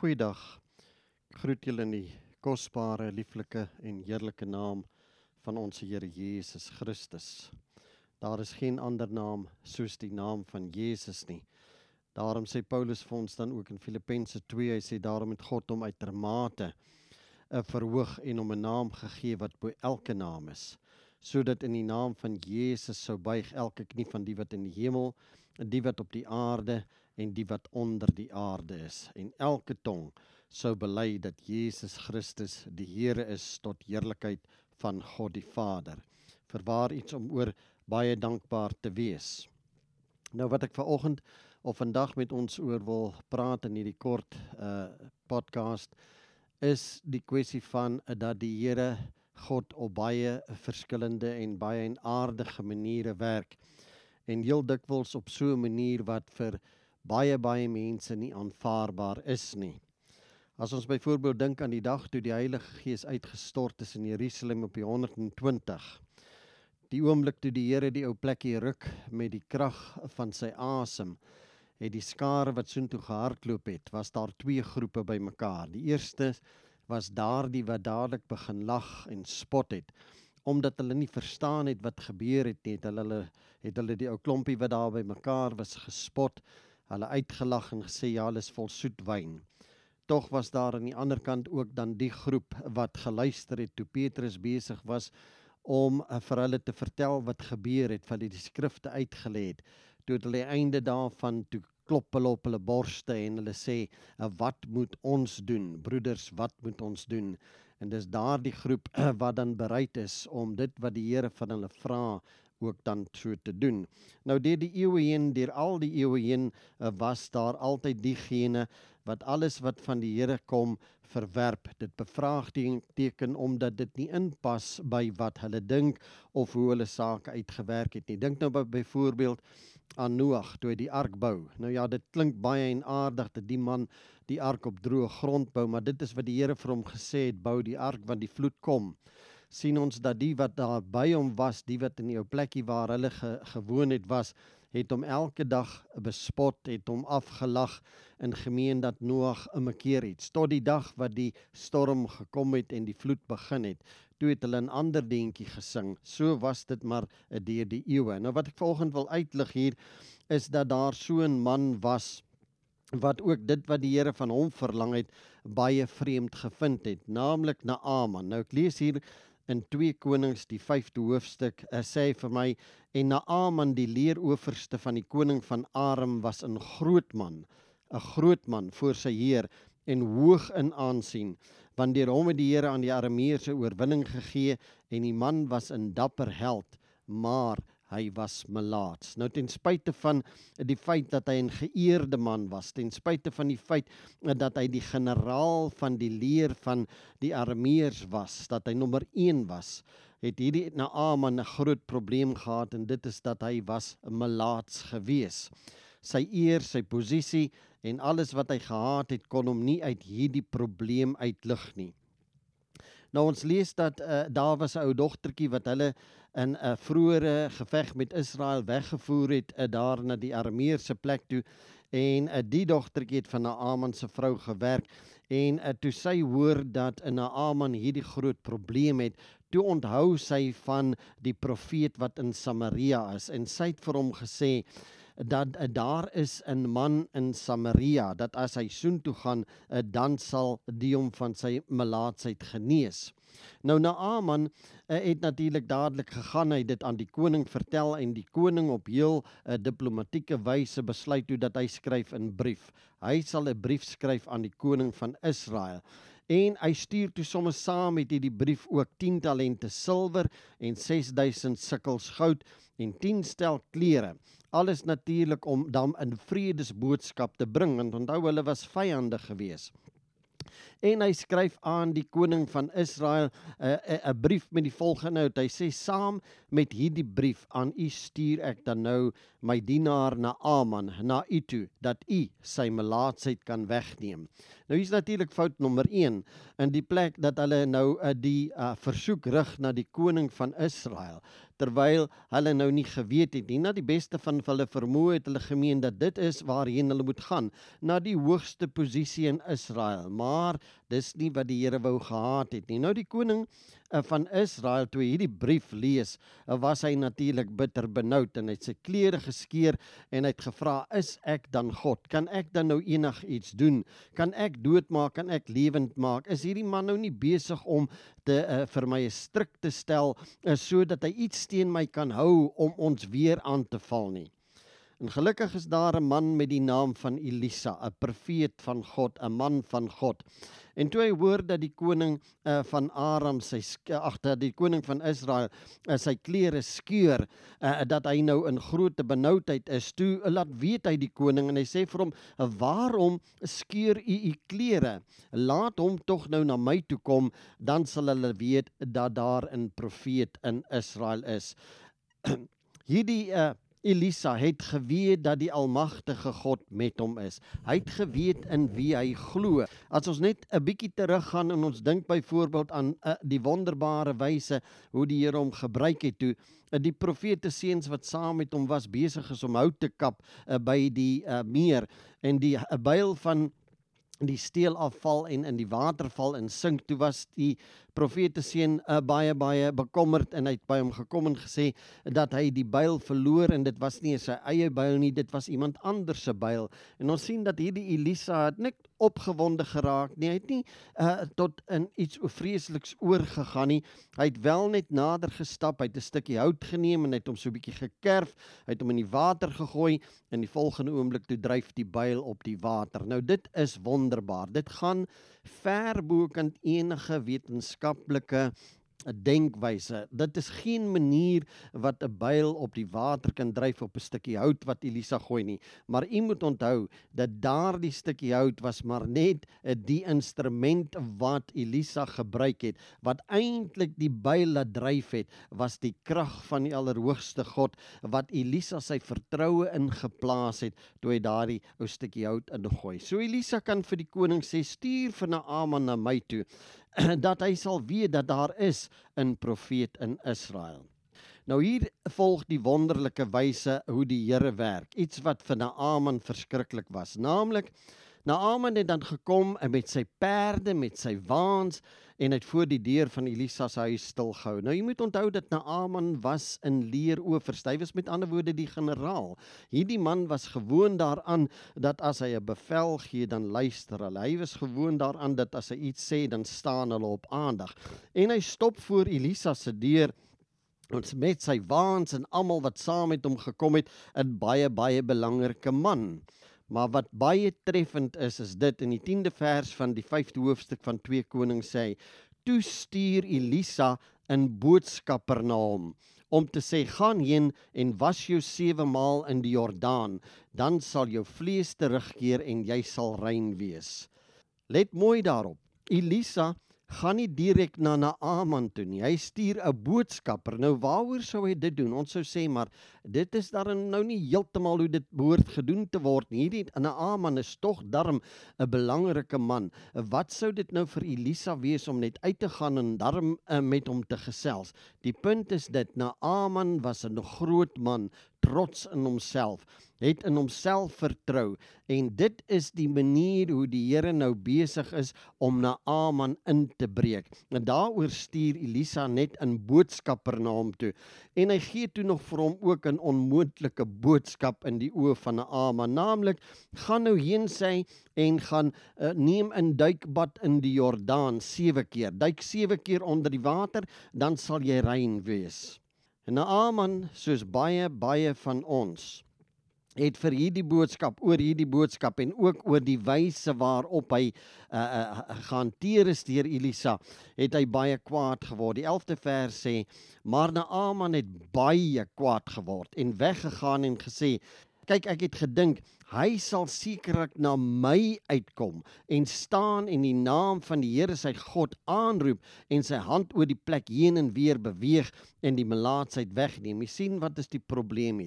Goeiedag, ek groet julle in die kosbare, lieflike en heerlike naam van ons Here Jesus Christus. Daar is geen ander naam soos die naam van Jesus nie. Daarom sê Paulus vir ons dan ook in Filippense 2, hy sê daarom het God hom uitermate verhoog en hom 'n naam gegee wat bo elke naam is, sodat in die naam van Jesus sou buig elke knie van die wat in die hemel, en die wat op die aarde en die wat onder die aarde is, en elke tong sou bely dat Jesus Christus die Here is tot heerlikheid van God die Vader. Verwaar iets om oor baie dankbaar te wees. Nou wat ek vanoggend of vandag met ons oor wil praat in hierdie kort podcast, is die kwessie van dat die Here God op baie verskillende en baie en aardige maniere werk. En heel dikwels op so 'n manier wat vir baie mense nie aanvaarbaar is nie. As ons byvoorbeeld dink aan die dag toe die Heilige Gees uitgestort is in Jerusalem op die 120, die oomblik toe die Here die ou plekkie ruk met die krag van sy asem, het die skare wat soontoe gehardloop het, was daar twee groepe bymekaar. Die eerste was daardie wat dadelik begin lag en spot het, omdat hulle nie verstaan het wat gebeur het nie, het hulle die ou klompie wat daar bymekaar was gespot, hulle uitgelag en gesê ja, hulle is vol soet wyn. Tog was daar aan die ander kant ook dan die groep wat geluister het toe Petrus besig was om vir hulle te vertel wat gebeur het, van die skrifte uitgelê het. Toe het hulle einde daarvan, toe klop hulle op hulle borste en hulle sê, wat moet ons doen? Broeders, wat moet ons doen? En dis daardie groep wat dan bereid is om dit wat die Here van hulle vra, ook dan so te doen. Nou deur die eeue heen, deur al die eeue heen, was daar altyd diegene wat alles wat van die Here kom verwerp, dit bevraagteken omdat dit nie inpas by wat hulle dink of hoe hulle sake uitgewerk het nie. Dink nou byvoorbeeld aan Noag, toe hy die ark bou. Nou ja, dit klink baie en aardig dat die man die ark op droë grond bou, maar dit is wat die Here vir hom gesê het, bou die ark want die vloed kom. Sien ons dat die wat daar by hom was, die wat in die ou plekkie waar hulle gewoon het was, het hom elke dag bespot, het hom afgelag en gemeen dat Noag 'n mekeer het. Tot die dag wat die storm gekom het en die vloed begin het, toe het hulle 'n ander deuntjie gesing. So was dit maar deur die eeue. Nou wat ek vanoggend wil uitlig hier, is dat daar so 'n man was, wat ook dit wat die Here van hom verlang het, baie vreemd gevind het, naamlik Naaman. Nou ek lees hier in 2 Konings, die 5de hoofstuk, sê vir my, en Naaman, die leerowerste van die koning van Aram, was 'n groot man voor sy heer, en hoog in aansien, want deur hom het die Here aan die Arameërs oorwinning gegee, en die man was 'n dapper held, maar hy was melaats. Nou ten spyte van die feit dat hy 'n geëerde man was, ten spyte van die feit dat hy die generaal van die leer van die Arameërs was, dat hy nommer 1 was, het hierdie Naaman 'n groot probleem gehad, en dit is dat hy was melaats gewees. Sy eer, sy posisie en alles wat hy gehad het, kon hom nie uit hierdie probleem uitlig nie. Nou ons lees dat daar was 'n ou dogtertjie wat hulle in 'n vroeëre geveg met Israel weggevoer het, daar na die Arameërs se plek toe, en die dogtertjie het van Naaman se vrou gewerk, en toe sy hoor dat Naaman hierdie groot probleem het, toe onthou sy van die profeet wat in Samaria is, en sy het vir hom gesê, dat daar is 'n man in Samaria, dat as hy soontoe gaan, dan sal die hom van sy melaatsheid genees. Nou Naaman het natuurlik dadelik gegaan, hy het dit aan die koning vertel, en die koning op heel diplomatieke wyse besluit toe dat hy skryf 'n brief. Hy sal 'n brief skryf aan die koning van Israel. En hy stuur toe sommer saam met hierdie brief ook 10 talente silwer en 6000 sikkels goud en 10 stel klere. Alles natuurlik om dan 'n vredesboodskap te bring, want onthou hulle was vyande gewees. En hy skryf aan die koning van Israel 'n brief met die volgende inhoud. Hy sê, saam met hierdie brief aan u stuur ek dan nou my dienaar Naaman na u toe, dat u sy melaatsheid kan wegneem. Nou hier is natuurlik fout nommer 1, in die plek dat hulle nou die versoek rig na die koning van Israel, terwyl hulle nou nie geweet het nie. Na die beste van hulle vermoë het hulle gemeen dat dit is waarheen hulle moet gaan, na die hoogste posisie in Israel, maar dis nie wat die Here wou gehad het nie. Nou die koning van Israel, toe hy hierdie brief lees, was hy natuurlik bitter benoud en hy het sy klere geskeur en hy het gevra, is ek dan God? Kan ek dan nou enigiets doen? Kan ek doodmaak? Kan ek lewend maak? Is hierdie man nou nie besig om vir my 'n stryk te stel, sodat hy iets teen my kan hou om ons weer aan te val nie? En gelukkig is daar 'n man met die naam van Elisa, 'n profeet van God, 'n man van God. En toe hy hoor dat die koning van Aram, die koning van Israel, sy klere skeur, dat hy nou in groot benoudheid is, toe laat weet hy die koning en hy sê vir hom, waarom skeur u klere? Laat hom tog nou na my toe kom, dan sal hulle weet dat daar 'n profeet in Israel is. Hierdie Elisa het geweet dat die almagtige God met hom is. Hy het geweet in wie hy glo. As ons net 'n bietjie teruggaan en ons dink byvoorbeeld aan die wonderbare wyse hoe die Here hom gebruik het toe die profete seuns wat saam met hom was besig is om hout te kap by die meer en die byl van die steelafval en in die waterval en sink, toe was die profete seun baie bekommerd en hy het by hom gekom en gesê dat hy die byl verloor en dit was nie sy eie byl nie, dit was iemand anders se byl. En ons sien dat hierdie Elisa het net opgewonde geraak nie, hy het nie tot in iets vreesliks oorgegaan nie, hy het wel net nader gestap, hy het 'n stukkie hout geneem en hy het hom so 'n bietjie gekerf, hy het hom in die water gegooi en die volgende oomblik toe dryf die byl op die water. Nou dit is wonderbaar, dit gaan ver bokant enige wetenskaplike denkwyse. Dit is geen manier wat 'n byl op die water kan dryf op 'n stukkie hout wat Elisa gooi nie. Maar u moet onthou dat daardie stukkie hout was maar net die instrument wat Elisa gebruik het. Wat eintlik die byl laat dryf het, was die krag van die Allerhoogste God wat Elisa sy vertroue ingeplaas het toe hy daardie ou stukkie hout ingooi. So Elisa kan vir die koning sê, stuur vir Naaman na my toe, dat hy sal weet dat daar is 'n profeet in Israel. Nou hier volg die wonderlike wyse hoe die Here werk, iets wat vir Naaman verskriklik was, naamlik Naaman het dan gekom met sy perde, met sy waans en het voor die deur van Elisa se huis stilgehou. Nou jy moet onthou dat Naaman was in leeroewers, hy was met ander woorde die generaal. Hierdie man was gewoon daaraan dat as hy 'n bevel gee, dan luister hulle. Hy was gewoon daaraan dat as hy iets sê, dan staan hulle op aandag. En hy stop voor Elisa se deur met sy waans en almal wat saam met hom gekom het, 'n baie belangrike man. Maar wat baie treffend is dit in die 10de vers van die 5de hoofstuk van 2 Konings sê, toe stuur Elisa 'n boodskapper na hom, om te sê, gaan heen en was jou 7 maal in die Jordaan, dan sal jou vlees terugkeer en jy sal rein wees. Let mooi daarop, Elisa gaan nie direk na Naaman toe nie, hy stuur 'n boodskapper. Nou waaroor sou hy dit doen? Ons sou sê, maar dit is daarin nou nie heeltemal hoe dit behoort gedoen te word nie. Hierdie Naaman is tog darm 'n belangrike man. Wat sou dit nou vir Elisa wees om net uit te gaan en darm met hom te gesels? Die punt is dit, Naaman was 'n groot man, trots in homself, het in homself vertrou, en dit is die manier hoe die Here nou besig is om Naaman in te breek. En daaroor stuur Elisa net 'n boodskapper na hom toe, en hy gee toe nog vir hom ook 'n onmoontlike boodskap in die oë van Naaman, naamlik, gaan nou heen sê en gaan neem 'n duikbad in die Jordaan 7 keer, duik 7 keer onder die water, dan sal jy rein wees. En Naaman, soos baie van ons, het vir hierdie boodskap en ook oor die wyse waarop hy gehanteer is deur Elisa, het hy baie kwaad geword. Die 11de vers sê, maar Naaman het baie kwaad geword en weggegaan en gesê, kyk, ek het gedink, hy sal sekerlik na my uitkom en staan en die naam van die Here sy God aanroep en sy hand oor die plek heen en weer beweeg en die melaatsheid wegneem. Jy sien, wat is die probleem hier?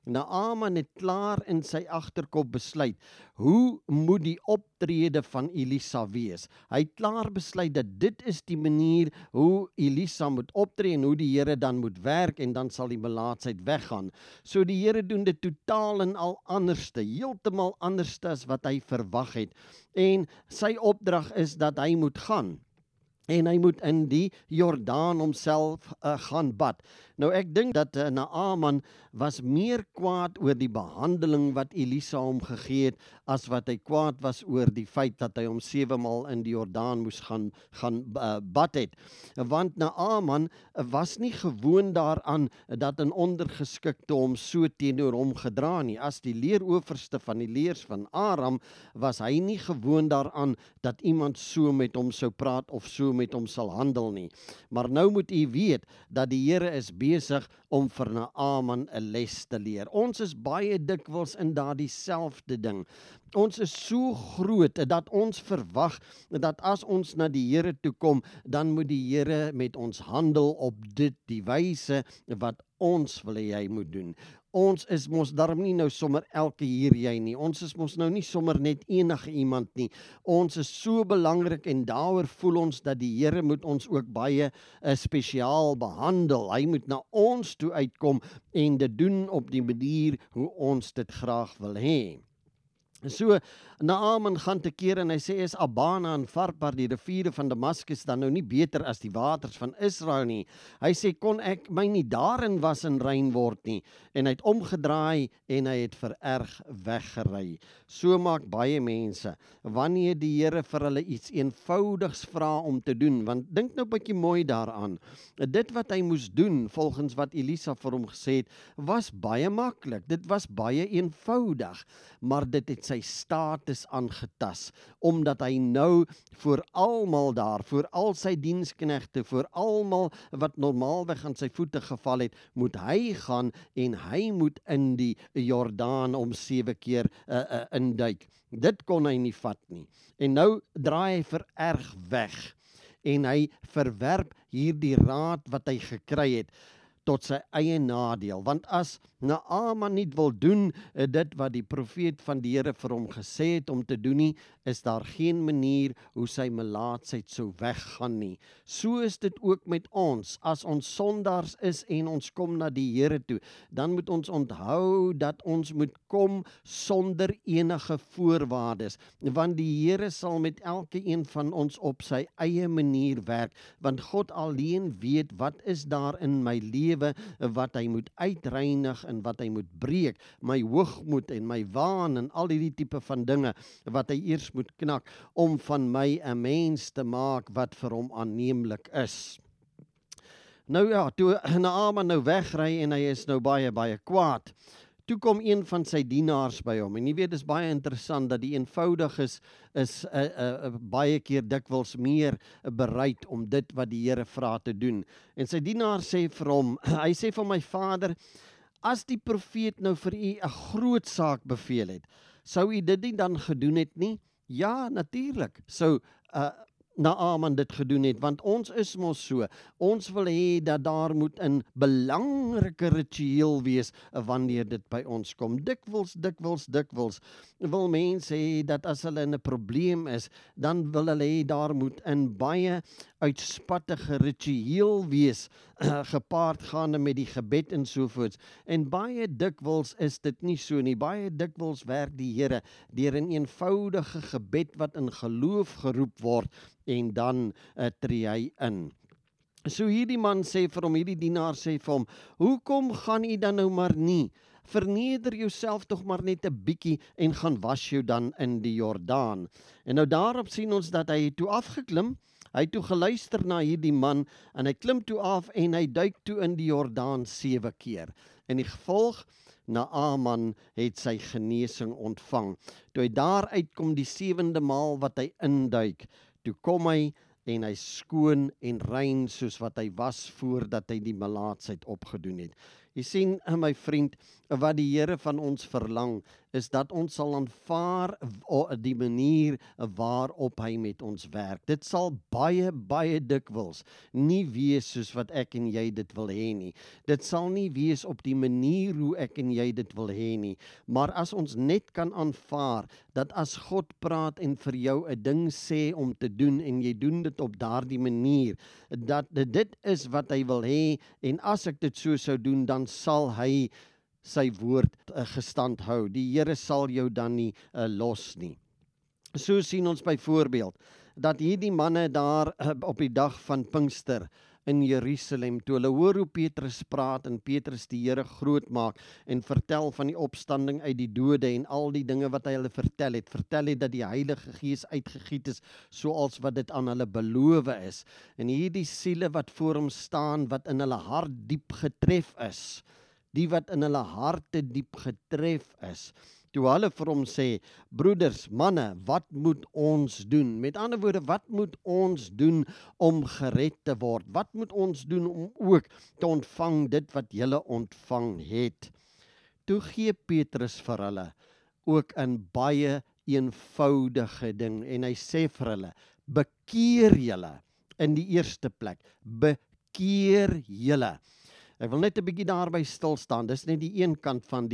Naaman het klaar in sy agterkop besluit, hoe moet die optrede van Elisa wees? Hy het klaar besluit dat dit is die manier hoe Elisa moet optree en hoe die Here dan moet werk en dan sal die melaatsheid weggaan. So die Here doen dit totaal en al anderste, heeltemal anderste as wat hy verwag het. En sy opdrag is dat hy moet gaan. En hy moet in die Jordaan homself gaan bad. Nou ek dink dat Naaman was meer kwaad oor die behandeling wat Elisa hom gegee het, as wat hy kwaad was oor die feit dat hy hom 7 maal in die Jordaan moes gaan bad het. Want Naaman was nie gewoon daaraan dat 'n ondergeskikte hom so teenoor hom gedra nie. As die leerowerste van die leers van Aram was hy nie gewoon daaraan dat iemand so met hom sou praat of so met hom sal handel nie. Maar nou moet u weet dat die Here is besig om vir Naaman 'n les te leer. Ons is baie dikwels in daardie selfde ding. Ons is so groot dat ons verwag dat as ons na die Here toe kom, dan moet die Here met ons handel op die wyse wat ons wil hê hy moet doen. Ons is mos daarom nie nou sommer elke hier jy nie. Ons is mos nou nie sommer net enige iemand nie. Ons is so belangrik en daaroor voel ons dat die Here moet ons ook baie spesiaal behandel. Hy moet na ons toe uitkom en dit doen op die manier hoe ons dit graag wil hê. So, Naaman gaan te keer en hy sê, is Abana en Farpar, die riviere van Damaskus, dan nou nie beter as die waters van Israel nie? Hy sê, kon ek my nie daarin was en rein word nie? En hy het omgedraai en hy het vererg weggery. So maak baie mense, wanneer die Here vir hulle iets eenvoudigs vra om te doen, want dink nou 'n bietjie mooi daaraan, dit wat hy moes doen, volgens wat Elisa vir hom gesê het, was baie maklik, dit was baie eenvoudig, maar dit het sy status aangetas, omdat hy nou voor almal daar, voor al sy diensknegte, voor almal wat normaalweg aan sy voete geval het, moet hy gaan en hy moet in die Jordaan om 7 keer induik. Dit kon hy nie vat nie. En nou draai hy vererg weg en hy verwerp hierdie raad wat hy gekry het tot sy eie nadeel, want as Naaman nie wil doen dit wat die profeet van die Here vir hom gesê het om te doen nie, is daar geen manier hoe sy melaatsheid sou weggaan nie. So is dit ook met ons. As ons sondaars is en ons kom na die Here toe, dan moet ons onthou dat ons moet kom sonder enige voorwaardes, want die Here sal met elke een van ons op sy eie manier werk, want God alleen weet wat is daar in my lewe wat hy moet uitreinig en wat hy moet breek, my hoogmoed en my waan en al die tipe van dinge wat hy eers moet knak om van my 'n mens te maak wat vir hom aanneemlik is. Nou ja, toe Naaman nou wegry en hy is nou baie kwaad. Toe kom een van sy dienaars by hom en jy weet, dis baie interessant dat die eenvoudiges is baie keer dikwels meer bereid om dit wat die Here vra te doen. En sy dienaar sê vir hom, hy sê vir my vader, as die profeet nou vir u 'n groot saak beveel het, sou u dit nie dan gedoen het nie? Ja, natuurlik. Sou Naaman dit gedoen het, want ons is mos so. Ons wil hê dat daar moet 'n belangrike ritueel wees wanneer dit by ons kom. Dikwels wil mense hê dat as hulle in 'n probleem is, dan wil hulle hê daar moet 'n baie uitspattige ritueel wees, gepaard gaande met die gebed en sovoorts. En baie dikwels is dit nie so nie. Baie dikwels werk die Here deur 'n eenvoudige gebed wat in geloof geroep word, en dan tree hy in. So hierdie man sê vir hom, hierdie dienaar sê vir hom, hoekom gaan u dan nou maar nie? Verneder jouself tog maar net 'n bietjie en gaan was jou dan in die Jordaan. En nou daarop sien ons dat hy toe afgeklim, hy het toe geluister na hierdie man en hy klim toe af en hy duik toe in die Jordaan 7 keer. En die gevolg, Naaman het sy genesing ontvang. Toe hy daar uitkom die 7de maal wat hy induik, toe kom hy en hy skoon en rein soos wat hy was voordat hy die melaatsheid opgedoen het. Jy sien, my vriend, wat die Here van ons verlang, is dat ons sal aanvaar die manier waarop hy met ons werk. Dit sal baie, baie dikwels nie wees soos wat ek en jy dit wil hê nie. Dit sal nie wees op die manier hoe ek en jy dit wil hê nie. Maar as ons net kan aanvaar dat as God praat en vir jou 'n ding sê om te doen en jy doen dit op daardie manier, dat dit is wat hy wil hê en as ek dit so sou doen, dan sal hy sy woord gestand hou. Die Here sal jou dan nie los nie. So sien ons byvoorbeeld dat hierdie manne daar op die dag van Pinkster in Jerusalem, toe hulle hoor hoe Petrus praat en Petrus die Here groot maak en vertel van die opstanding uit die dode en al die dinge wat hy hulle vertel het dat die Heilige Gees uitgegiet is soals wat dit aan hulle beloof is. En hierdie siele wat voor hom staan, wat in hulle hart diep getref is, die wat in hulle harte diep getref is, toe hulle vir hom sê, broeders, manne, wat moet ons doen? Met ander woorde, wat moet ons doen om gered te word? Wat moet ons doen om ook te ontvang dit wat julle ontvang het? Toe gee Petrus vir hulle ook 'n baie eenvoudige ding en hy sê vir hulle, bekeer julle in die eerste plek, bekeer julle. Ek wil net 'n bietjie daarby stil staan. Dis net die een kant van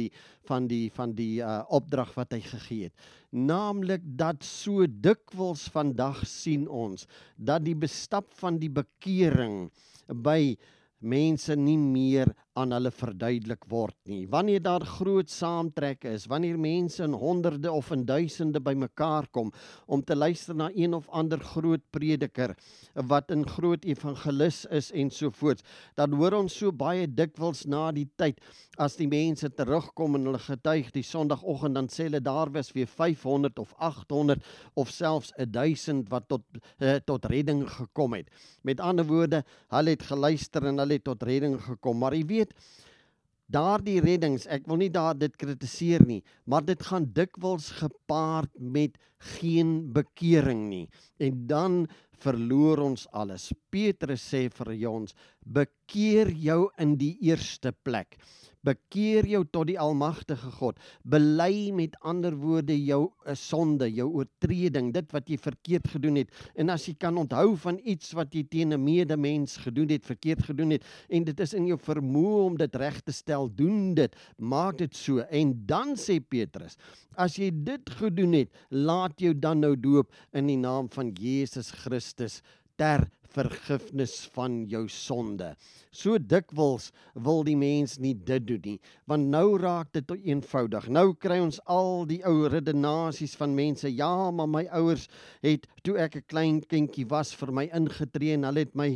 die opdrag wat hy gegee het. Naamlik dat so dikwels vandag sien ons dat die bestap van die bekering by mense nie meer aan hulle verduidelik word nie. Wanneer daar groot saamtrekke is, wanneer mense in honderde of in duisende bymekaar kom om te luister na een of ander groot prediker wat 'n groot evangelis is en so voort, dan hoor ons so baie dikwels na die tyd as die mense terugkom en hulle getuig die Sondagoggend, dan sê hulle daar was weer 500 of 800 of selfs 1000 wat tot redding gekom het. Met ander woorde, hulle het geluister en hulle het tot redding gekom, maar jy weet, daardie reddings, ek wil nie dit kritiseer nie, maar dit gaan dikwels gepaard met geen bekering nie. En dan verloor ons alles. Petrus sê vir ons, bekeer jou in die eerste plek. Bekeer jou tot die almagtige God. Bely met ander woorde jou sonde, jou oortreding, dit wat jy verkeerd gedoen het. En as jy kan onthou van iets wat jy teen 'n medemens gedoen het, verkeerd gedoen het, en dit is in jou vermoë om dit reg te stel, doen dit, maak dit so. En dan sê Petrus, as jy dit gedoen het, laat jou dan nou doop in die naam van Jesus Christus ter vergifnis van jou sonde. So dikwels wil die mens nie dit doen nie, want nou raak dit eenvoudig. Nou kry ons al die ou redenasies van mense, ja, maar my ouers het, toe ek 'n klein kindjie was, vir my ingetree en hulle het my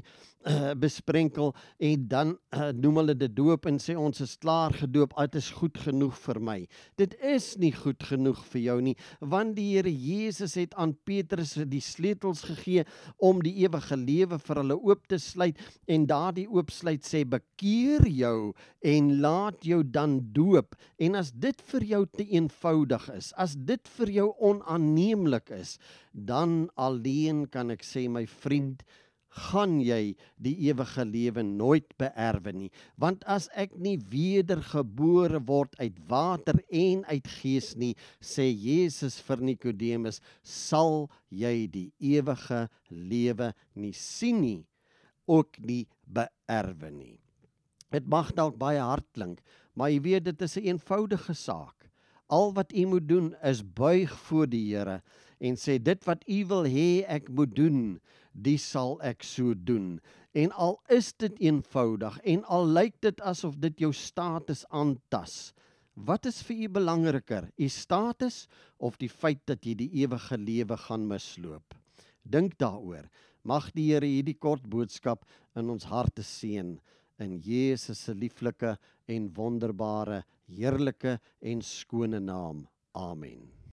besprenkel en dan noem hulle dit doop en sê ons is klaar gedoop, dit is goed genoeg vir my. Dit is nie goed genoeg vir jou nie, want die Here Jesus het aan Petrus die sleutels gegee om die ewige lewe vir hulle oop te sluit en daardie oopsluit sê bekeer jou en laat jou dan doop. En as dit vir jou te eenvoudig is, as dit vir jou onaanneemlik is, dan alleen kan ek sê my vriend, gaan jy die ewige lewe nooit beerwe nie. Want as ek nie wedergebore word uit water en uit gees nie, sê Jesus vir Nikodemus, sal jy die ewige lewe nie sien nie, ook nie beerwe nie. Dit mag dalk baie hard klink, maar jy weet dit is 'n eenvoudige saak. Al wat u moet doen is buig voor die Here en sê dit wat u wil hê ek moet doen, die sal ek so doen. En al is dit eenvoudig en al lyk dit asof dit jou status aantas, wat is vir u belangriker, u status of die feit dat jy die ewige lewe gaan misloop? Dink daaroor. Mag die Here hierdie kort boodskap in ons harte seën in Jesus se lieflike en wonderbare, heerlike en skone naam. Amen.